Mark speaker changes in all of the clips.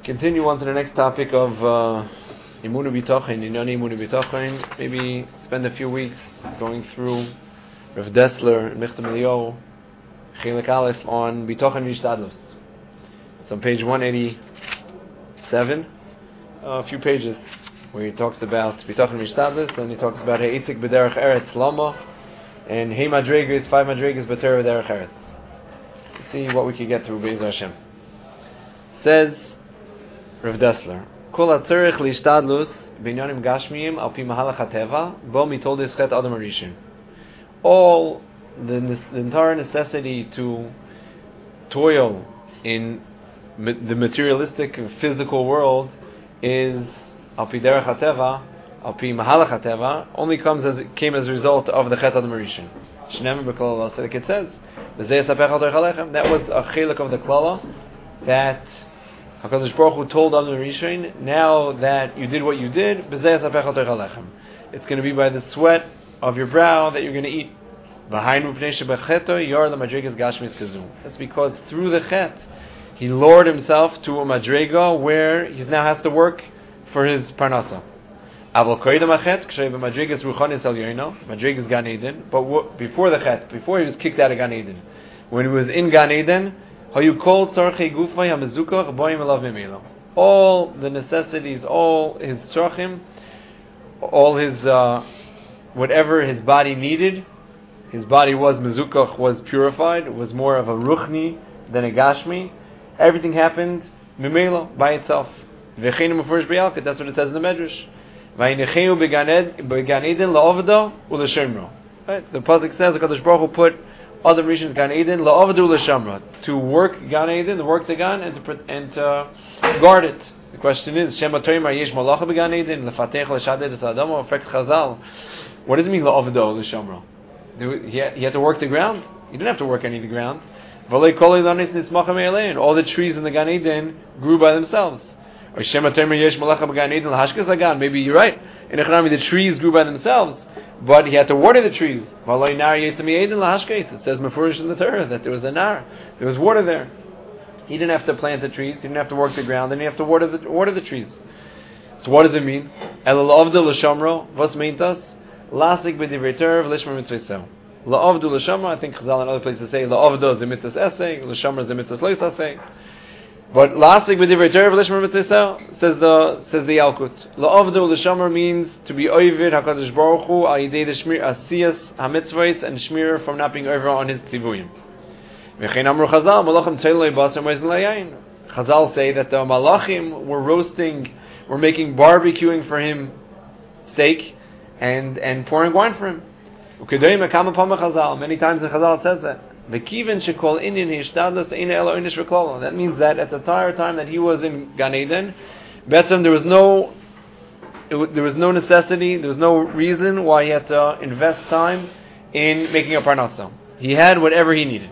Speaker 1: Continue on to the next topic of Imunu B'Tochen, Inani Imunu B'Tochen. Maybe spend a few weeks going through Rav Dessler and Michtam Eliyahu, Chelik Aleph on B'Tochen V'Ishtadlus. It's on page 187, a few pages, where he talks about B'Tochen V'Ishtadlus, and he talks about He'itzik B'Derech Eretz Lama, and Hey Madregas, 5 Madregas B'Tereh B'Derech Eretz. Let's see what we can get through Be'ez Hashem. Says Rav Dessler, Kol hatzorech lishtadlus b'inyanim gashmiyim al pi mahalach hateva bo mitoldes chet adam harishon. All the entire necessity to toil in the materialistic physical world is al pi derech hateva, al pi mahalach hateva, only came as a result of the chet adam harishon. Shneimar b'klala, so like it says, v'zeh yisapech al derech alechem. That was a chelik of the klala that HaKadosh Baruch Hu told Adam Rishon, now that you did what you did, it's going to be by the sweat of your brow that you're going to eat. That's because through the chet, he lowered himself to a madrega where he now has to work for his parnasa. But before the chet, before he was kicked out of Gan Eden, when he was in Gan Eden, all the necessities, all his tzarchim, all his whatever his body needed, his body was mezukach, was purified. It was more of a ruchni than a gashmi. Everything happened mimela by itself. That's what it says in the Medrash. Right? The pasuk says the Kadosh Baruch Hu put Adam Rishon Gan Eden la'avdu l'shamra, to work Gan Eden, to work the Gan, and to guard it. The question is, Shema Toimar yesh malacha b'Gan Eden lefatech l'shaded es adamo affect Chazal. What does it mean la'avdu l'shamra? He had to work the ground. He didn't have to work any of the ground. V'lei kol ilanis nismacha me'alein. All the trees in the Gan Eden grew by themselves. Or Shema Toimar yesh malacha b'Gan Eden l'hashkes hagan. Maybe you're right. In Echanami, the trees grew by themselves. But he had to water the trees. It says Mefurish in the Torah that there was a nar, there was water there. He didn't have to plant the trees, he didn't have to work the ground, and he didn't have to water the trees. So what does it mean? La'avdu l'shamra, I think Chazal and other places say la'avdu is a mitzvah's essay, l'shamra is a mitzvah's lois essay. But lasik b'divrei Torah v'lishmer mitzvah says the Yalkut. La'avdu l'shamar means to be oived HaKadosh Baruch Hu al yidei the shmir asiyas hamitzvahs and shmir from not being over on his tzivuyim. V'chein amru Chazal malachim tzeiloi basar moiz l'yayin. Chazal say that the malachim were making barbecuing for him steak and pouring wine for him. Many times in Chazal it says that. That means that at the entire time that he was in Gan Eden, there was no necessity, there was no reason why he had to invest time in making a parnasa. He had whatever he needed.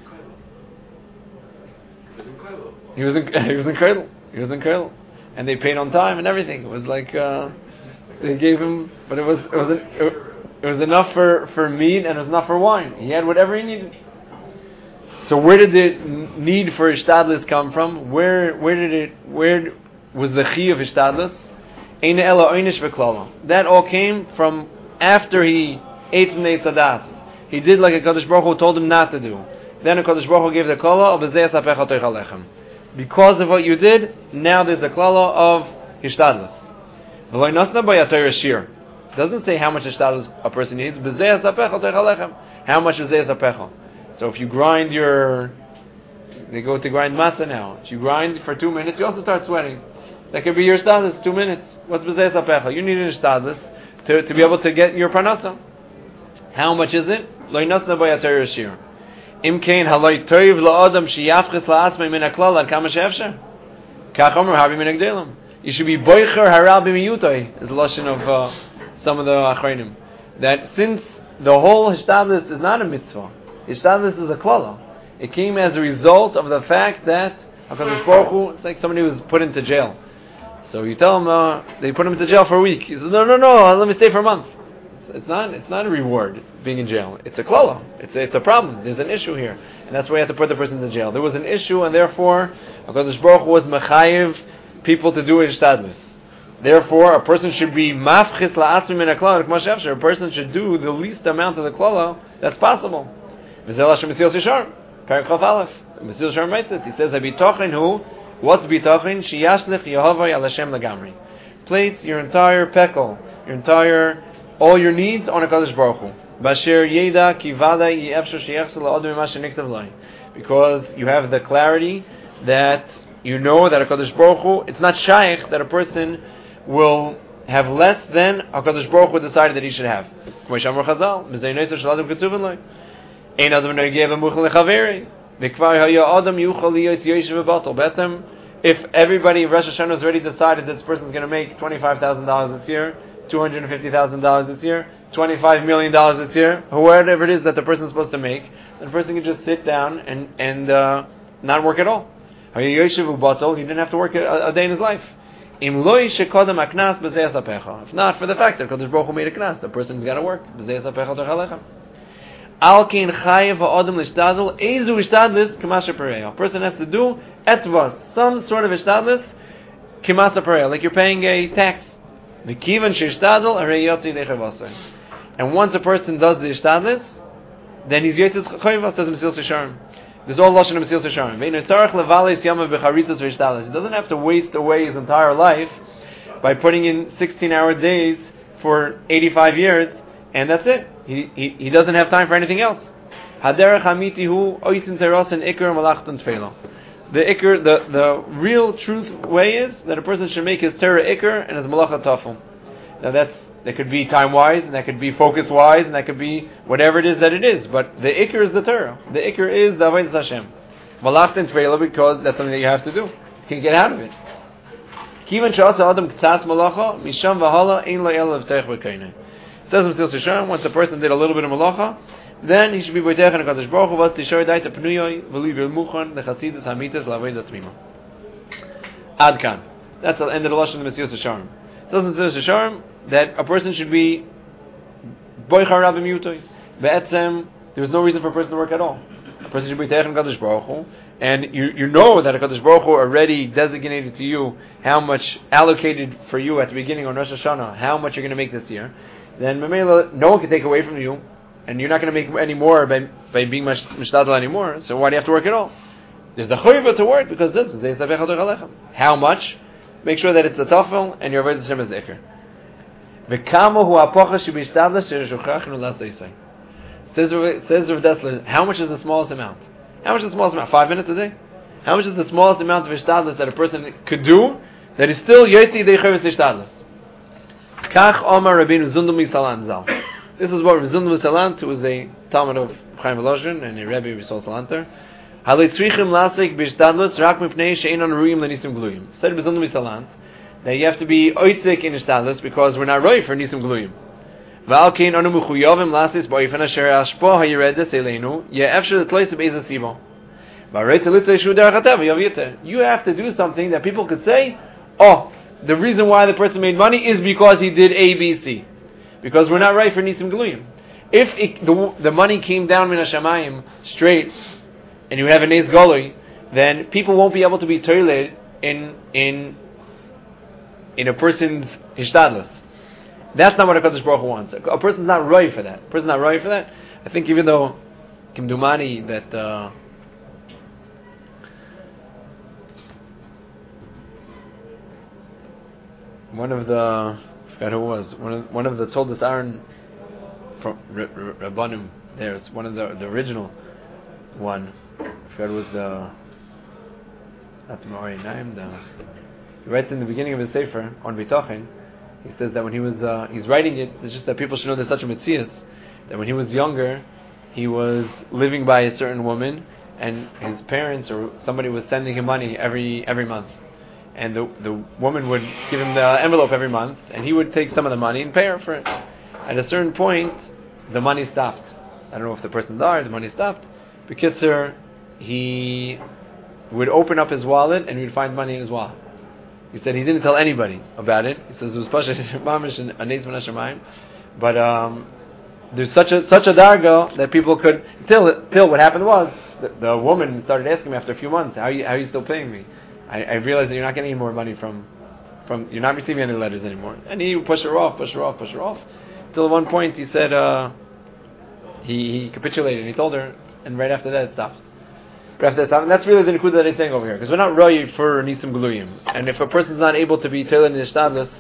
Speaker 1: He was in Kredel, and they paid on time and everything. It was like they gave him, but it was enough for meat and it was enough for wine. He had whatever he needed. So where did the need for Ishtadlus come from? Where was the chi of Ishtadlus? Eina ela oynish v'klala. That all came from after he ate from the Eitz Hadas. He did like a Kadosh Baruch Hu told him not to do. Then a Kadosh Baruch Hu gave the klala of b'zeh yasapecha toich alechem. Because of what you did, now there's the klala of Ishtadlus. V'lo nasna b'yatayr shir. It doesn't say how much Ishtadlus a person needs. B'zeh yasapecha toich alechem. How much is b'zeh yasapecha? So if you grind they go to grind matzah now. If you grind for 2 minutes, you also start sweating. That could be your shtadlus, 2 minutes. What's b'zeh sapecha? You need a shtadlus to be able to get your parnasa. How much is it? Lo yinasna b'yatayr shir. Im kein haloi toiv la'adam sheyafches la'atzmei min haklal ad kama she'efsher. Kach omer harbi min hagdelim. You should be boicher haral b'miyutoi, is the lashon of some of the achronim. That since the whole shtadlus is not a mitzvah, Ishtadlus is a klala. It came as a result of the fact that HaKadosh Baruch Hu, it's like somebody who was put into jail. So you tell him they put him into jail for a week. He says, no, let me stay for a month. It's not a reward being in jail. It's a klala. It's a problem. There's an issue here, and that's why you have to put the person in jail. There was an issue, and therefore HaKadosh Baruch Hu was mechayiv people to do ishtadlus. Therefore, a person should be mafchis la'atzmi min haklala k'ma she'efshar. A person should do the least amount of the klala that's possible. V'zeh Hashem Mesilas Yesharim. Parak Chaf Aleph. Mesilas Yesharim writes this. He says, "Habitachin hu, what's bitachin? Sheyashlich Yehovah al Hashem lagamri." Place your entire pekel, all your needs on HaKadosh Baruch Hu. Basher yeda kivada yefshar sheyachzor la'adam mima sheniktav lo. Because you have the clarity that you know that HaKadosh Baruch Hu, it's not shaykh that a person will have less than HaKadosh Baruch Hu decided that he should have. If everybody in Rosh Hashanah has already decided this person is going to make $25,000 this year, $250,000 this year, $25 million this year, whatever it is that the person is supposed to make, then the person can just sit down and not work at all. He didn't have to work a day in his life. If not for the fact that Kadosh Baruch Hu made a knas, the person's got to work. A person has to do etvas, some sort of ishtadlis, kimasa pareya, like you're paying a tax. And once a person does the ishtadlis, then he's yotzei chayvas, says Mesilas Yesharim. This is all lashon of Mesilas Yesharim. He doesn't have to waste away his entire life by putting in 16-hour days for 85 years, and that's it. He doesn't have time for anything else. The real truth way is that a person should make his Torah ikr and his malacha tafel. Now that could be time-wise, and that could be focus-wise, and that could be whatever it is that it is. But the ikr is the Torah. The ikr is the avodas Hashem. Malach and tefillah, because that's something that you have to do. You can get out of it. Kivan she'asa adam k'tzas malacha misham v'hala ein lo ela v'teich v'kaineh. Says Mesilas Yesharim, once a person did a little bit of malacha, then he should be boitech and HaKadosh Baruch Hu v'as tishoy daita pnuyoi v'li v'ilmuchan l'chasidus hamitas l'avodas tmima. Ad kan. That's the end of the lashon of Mesilas Yesharim. Says Mesilas Yesharim that a person should be boichar rabim yutoi. Be'etzem, there's no reason for a person to work at all. A person should be boitech and HaKadosh Baruch Hu, and you know that HaKadosh Baruch Hu already designated to you how much allocated for you at the beginning on Rosh Hashanah, how much you're going to make this year. Then no one can take away from you, and you're not going to make any more by being mishtadel anymore. So why do you have to work at all? There's the chayva to work because this is how much. Make sure that it's a tafel and your avodas Hashem is ikr. Says Rav Dessler, how much is the smallest amount? How much is the smallest amount? 5 minutes a day? How much is the smallest amount of ishtadlus that a person could do that is still yotzi dei chayvus ishtadlus? Kach Omar Rabbeinu Zundel Misalan Zal. This is what Zundel Misalan, who was a Talmud of Chaim Volozhin and a Rebbe of Yisrael Salanter. Halei tzrichim lasik b'ishtadlus rak mipnei she'enon ruim l'nisim gluyim. Said Zundel Misalan that you have to be oitzik in ishtadlus because we're not ready for nisim gluyim. V'al kein anu mechuyavim lasis ba'ofen asher hashpo hayiredes eleinu ye'efshel t'lois be'ezah sibo. You have to do something that people could say, oh, the reason why the person made money is because he did A, B, C. Because we're not right for Nisim Geluyim. If the money came down min hashamayim straight, and you have a Nes Golui, then people won't be able to be toiled in a person's hishtadlus. That's not what HaKadosh Baruch Hu wants. A person's not right for that. I think even though Kimdumani that one of the, I forgot who it was, one of the Toldos Aaron from Rabbanim, there's one of the original one, I forgot it was not the Ma'ari Naim, he writes in the beginning of his Sefer, on Bitachin, he says that when he was, he's writing it, it's just that people should know there's such a Metzias, that when he was younger, he was living by a certain woman, and his parents or somebody was sending him money every month. And the woman would give him the envelope every month, and he would take some of the money and pay her for it. At a certain point, the money stopped. I don't know if the person died, the money stopped. B'kitzur, he would open up his wallet and he would find money in his wallet. He said he didn't tell anybody about it. He says it was Pasha Mamish and Anez Ben Hashemayim. But there's such a darga that people could, till what happened was, the woman started asking him after a few months, how are you still paying me? I realize that you're not getting any more money from you're not receiving any letters anymore. And he pushed her off. Till at one point he said, he capitulated, and he told her, and right after that it stopped. And that's really the nekuda that he's saying over here, because we're not roy for nisim gluyim. And if a person's not able to be tailored in the shtadlis,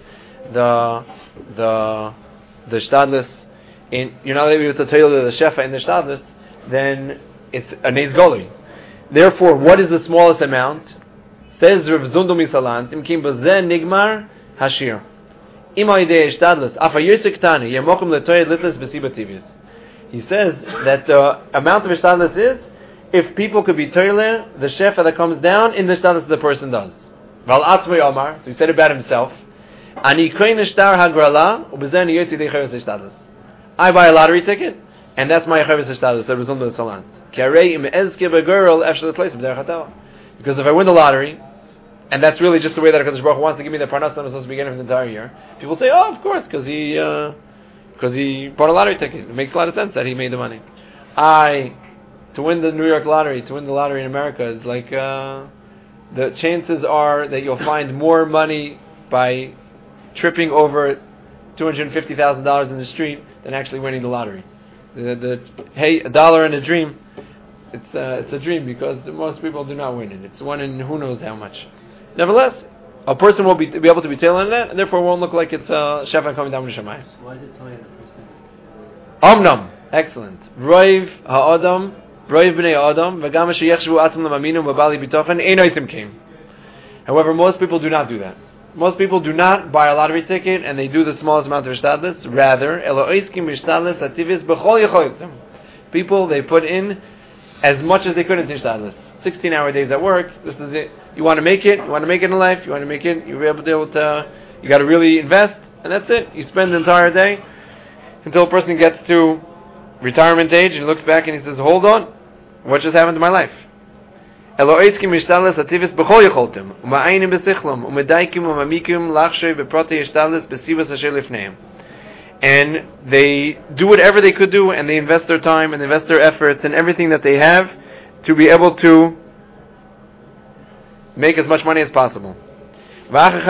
Speaker 1: the shtadlis, you're not able to tailor the shefa in the shtadlis, then it's a neis goli. Therefore, what is the smallest amount? Says Rav Zundel Misalant, Imkim Bazen Nigmar Hashir. Ima idei shtadlis, afa yirsik tani, yemokum letoyed litlis besiba tivis. He says that the amount of shtadlis is if people could be toiler, the shefa that comes down in the shtadlis the person does. Val atzmei Omar, so he said about himself. Ani koin nishtar hagrala, ubezen yotzi dei chavis shtadlis. I buy a lottery ticket, and that's my chavis shtadlis. That was on the salant. Karei im ezke begirl after the place of derechatawa. Because if I win the lottery, and that's really just the way that HaKadosh Baruch Hu wants to give me the parnas that I'm supposed to be getting for the entire year, people say, oh, of course, because he bought a lottery ticket. It makes a lot of sense that he made the money. To win the New York lottery, to win the lottery in America, is like, the chances are that you'll find more money by tripping over $250,000 in the street than actually winning the lottery. Hey, $1 in a dream, it's a dream because most people do not win it. It's one in who knows how much. Nevertheless, a person will be able to be tailored that, and therefore won't look like it's a shefa coming down from the Shemayim.
Speaker 2: Why is it telling the person?
Speaker 1: Omnam, excellent. Roiv ha'adam, roiv b'nei ha'adam, v'gam sheyechshavu atzim l'maminum v'bali b'tochen, ein oisim came. However, most people do not do that. Most people do not buy a lottery ticket and they do the smallest amount of shtadlis. Rather, elo oiskim b'shtadlis ativis b'chol yecholim. People, they put in as much as they could into shtadlis. 16-hour days at work. This is it. You want to make it. You want to make it in life. You want to make it. You'll be able to. You got to really invest, and that's it. You spend the entire day until a person gets to retirement age and looks back and he says, "Hold on, what just happened to my life?" Eloiskim yishtalis ativis b'chol yecholtem u'ma'aynim b'sichlam u'medaikim u'mamikim lachshay b'protei yishtalis b'sivas asher lifneim. And they do whatever they could do, and they invest their time and invest their efforts and everything that they have to be able to make as much money as possible. And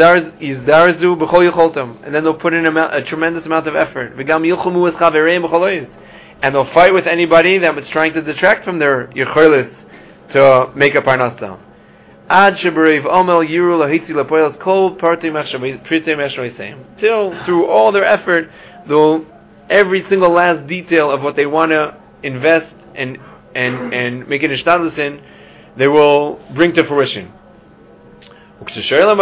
Speaker 1: then they'll put in a tremendous amount of effort. And they'll fight with anybody that was trying to detract from their yicholis to make a parnasa. Till through all their effort, they'll every single last detail of what they want to invest and make it ishtadlus in, they will bring to fruition. You're going to tell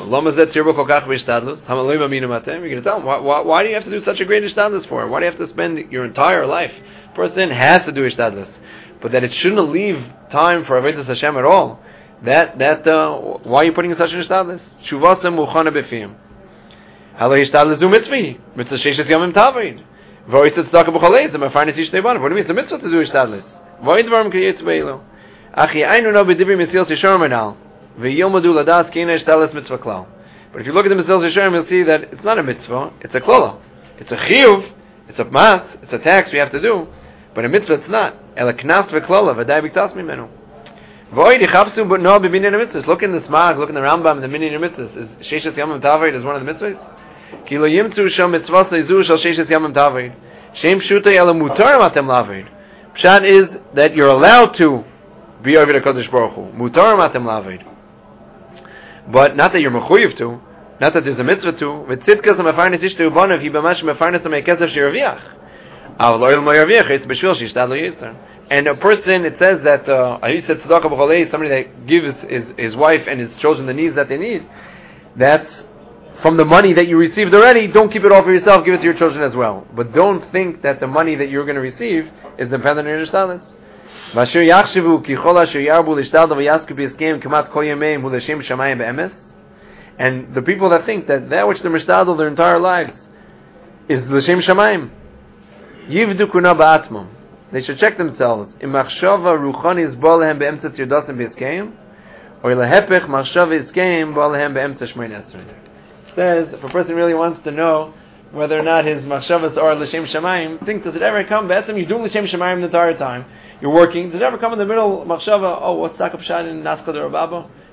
Speaker 1: them, why do you have to do such a great ishtadlus for? Why do you have to spend your entire life? A person has to do ishtadlus, but that it shouldn't leave time for avodas Hashem at all. Why are you putting in such an ishtadlus? Shuvasem muchana b'fiyim. Halo ishtadlus du mitzvi. Mitzvah sheishes yamim tavid. V'ois tzedakah b'cholei. Zem afarnis ish teiban. What do you mean? It's a mitzvah to do ishtadlus. V'oi dvarim kriyetz beilo. Achi aynu no b'divri mitzil shishor menal. V'yilmadu ladas kina ishtadlus mitzvah klal. But if you look at the mitzil shishor, you'll see that it's not a mitzvah. It's a klala. It's a chiyuv. It's a mas. It's a tax we have to do. But a mitzvah it's not. Ela knas v'klala v'day b'ktas mimenu. Void ichapsu but no b'binyan mitzvahs. Look in the Smag, look in the Rambam, the Minyan mitzvahs. Is Sheishes Yamim Tavid is one of the mitzvahs? Ki lo yimtzu shel mitzvahs leizu shel Sheishes Yamim Tavid. Shem shutei ela mutar matem lavid. Pshat is that you're allowed to be over the Kodesh Baruch Hu. Mutar matem lavid. But not that you're mechuyev to, not that there's a mitzvah to. V'tzidkas ha'mefarnes ishtu ubonav hi b'mash mefarnes ha'mekesef she'yarviach. Av lo yil mo yarviach it's b'shvil she'ishtad lo yistar. And a person, it says that he said tzedakah b'cholei, somebody that gives his wife and his children the needs that they need. That's from the money that you received already. Don't keep it all for yourself. Give it to your children as well. But don't think that the money that you're going to receive is dependent on your ishtalis. V'asher yachshivu ki chol asher yarbu l'ishtadl v'yasku b'yiskeim kamat kol yameim hu l'shem shamayim be'emes. And the people that think that which they're mishtadl their entire lives is l'shem shamayim, yivdu kuna ba'atmam. They should check themselves. Im machshava ruchani is ba'alehem be'emtzat yirdasim b'yiskeim, or lehepech machshava yiskeim ba'alehem be'emtzat shmein esrei. Says, if a person really wants to know whether or not his machshavas are l'shem shamayim, think, does it ever come? You're doing l'shem shamayim the entire time. You're working. Does it ever come in the middle machshava? Oh, what's Takab Shad in Naskad or Rababa?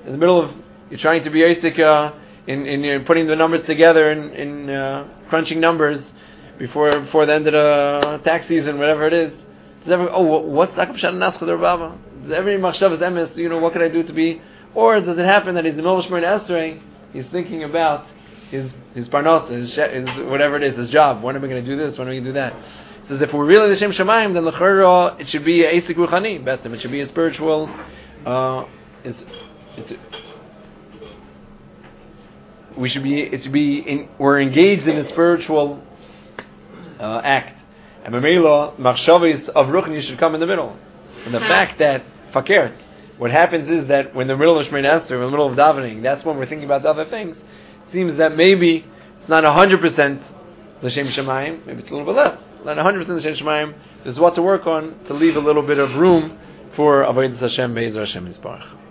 Speaker 1: in the middle of, you're trying to be basic in putting the numbers together in crunching numbers before the end of the tax season, whatever it is. Does what's Akab Shana Nascha der Baba? Does every machshav is emes, what can I do to be? Or does it happen that he's in the middle of Shemar Esrei, he's thinking about his parnos, his whatever it is, his job. When am I going to do this? When am I going to do that? He says if we're really the Shem Shamayim, then l'chara it should be a Eisik Ruchani, besim. It should be a spiritual. We're engaged in a spiritual act. And Mamela, Machshavas of Ruchni should come in the middle. And the fact that Fakert, what happens is that when the middle of Shemini Esther, in the middle of davening, that's when we're thinking about the other things. It seems that maybe it's not 100% L'Shem Shamayim, maybe it's a little bit less. Not 100% L'Shem Shamayim. There's what to work on to leave a little bit of room for Avodas Hashem Be'ezer Hashem Yisparach.